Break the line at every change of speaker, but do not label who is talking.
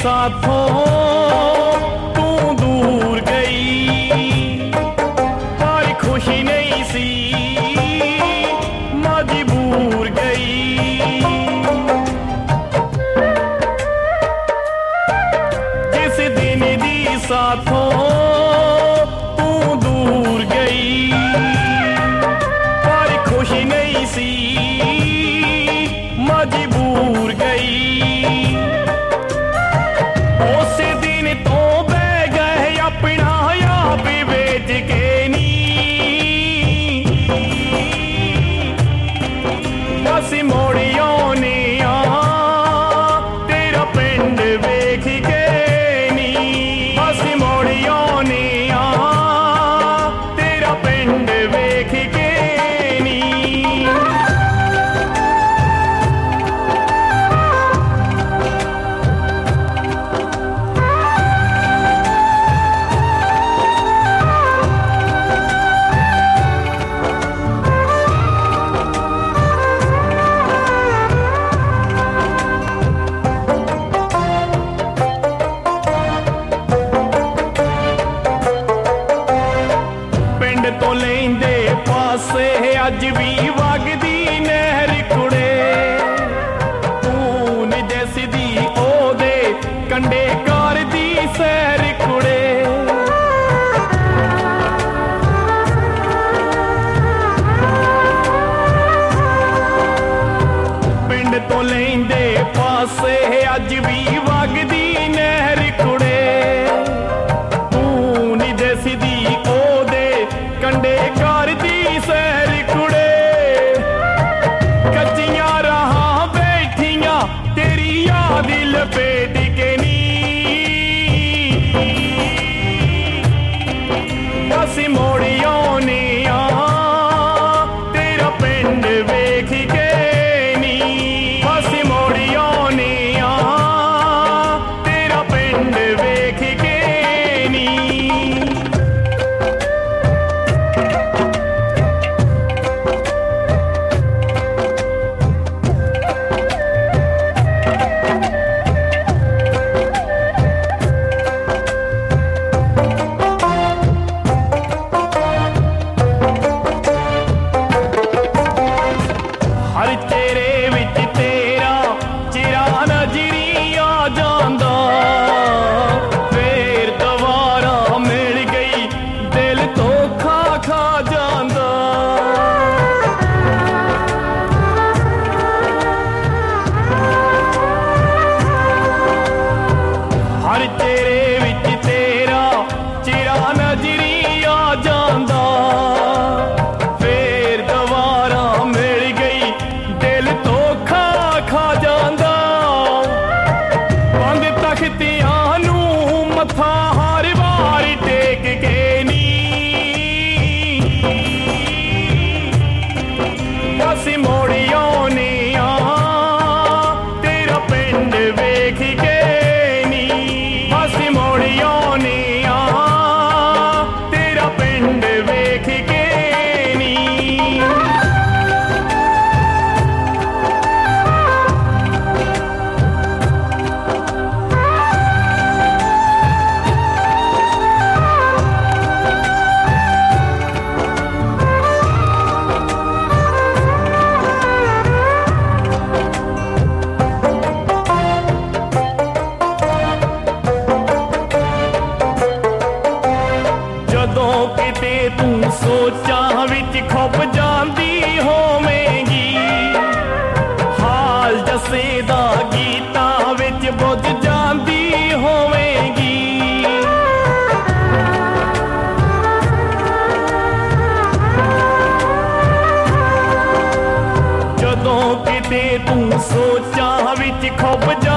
साथों तू दूर गई, पर खुशी नहीं सी मजबूर गई। जिस दिन दी साथों तू दूर गई, पर खुशी नहीं सी मजबूर गई। उस दिन तो बह गए अपना आप बेच के नी, बस मोड़ियों ने तेरा पिंड वेख के नी, बस मोड़ियों ने तेरा पिंड वेख के नी। तो लेंदे पासे अज भी वगदी नहर कुड़े, तून जैसदी ओदे कंडे कार दी सैर कुड़े। पिंड तो लेंदे पासे अज भी वगदी नहर कुड़े, तून जैसदी कंडे कार दी सैर कुड़े। कच्चियां राहां बैठियां तेरी याद लपेट के नी, बस मोड़ियों ने तेरा पिंड वेख के नी, बस मोड़ियों ने तेरा पिंड वेख के नी। हर चेहरे विच तेरा चिरा नजरी आ जांदा, फिर दोबारा मिल गई दिल धोखा खा जांदा। हर चेहरे विच तेरा चिरा नजरी आ जांदा, फिर दोबारा मिल गई दिल धोखा खा जांदा। बंद तख्तियां नू मत्था हर बार टेक के नी, बस मोड़ियों ने तेरा पिंड वेख के नी, बस मोड़ियों ने तेरा पिंड वेख के नी। जदों किते तू सोचां विच खप जांदी होवेंगी, हाल जसे दा गीतां विच बुझ जांदी होवेंगी। जदों किते तू सोचां विच खप